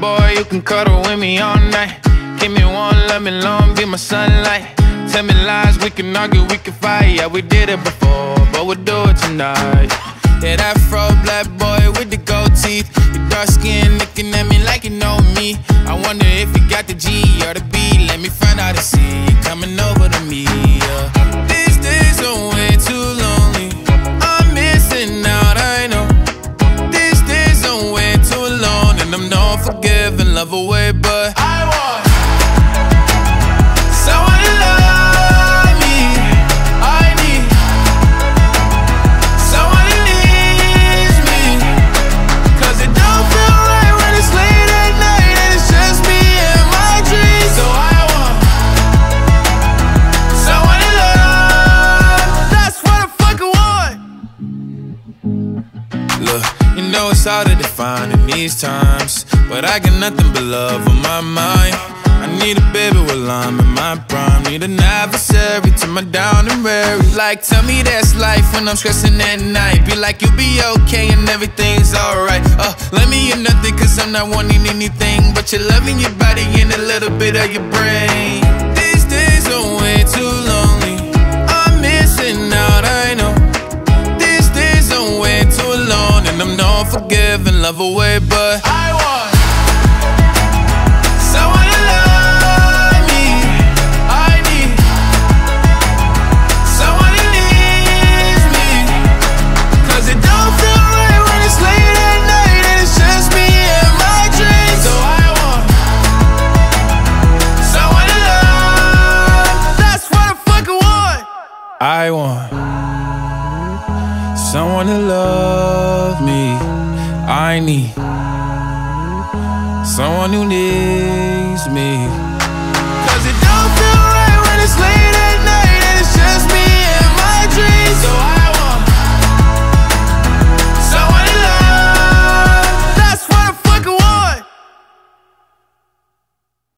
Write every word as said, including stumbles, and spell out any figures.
boy, you can cuddle with me all night. Give me one, love me long, be my sunlight. Tell me lies, we can argue, we can fight. Yeah, we did it before, but we'll do it tonight. Yeah, that fro black boy with the gold teeth. Your dark skin looking at me like you know me. I wonder if you got the G or the B. Let me find out and see you coming over to me, yeah. These days are way too lonely. I'm missing out, I know. These days are way too long, and I'm not forgiving, love away, but I want someone to love me. I need someone who needs me, 'cause it don't feel right when it's late at night and it's just me and my dreams. So I want someone to love. That's what I fucking want. Look, you know it's hard to define in these times, but I got nothing but love on my mind. I need a baby while I'm in my prime. Need an adversary to my down and weary. Like, tell me that's life when I'm stressing at night. Be like, you'll be okay and everything's alright. Uh, let me in nothing, 'cause I'm not wanting anything but your love in your body and a little bit of your brain. These days are way too lonely. I'm missing out, I know. These days are way too long, and I'm not forgiving, love away, but I want someone to love me. I need someone who needs me, 'cause it don't feel right when it's late at night and it's just me and my dreams. So I want someone to love. That's what I fucking want. I want someone to love me. I need someone who needs me.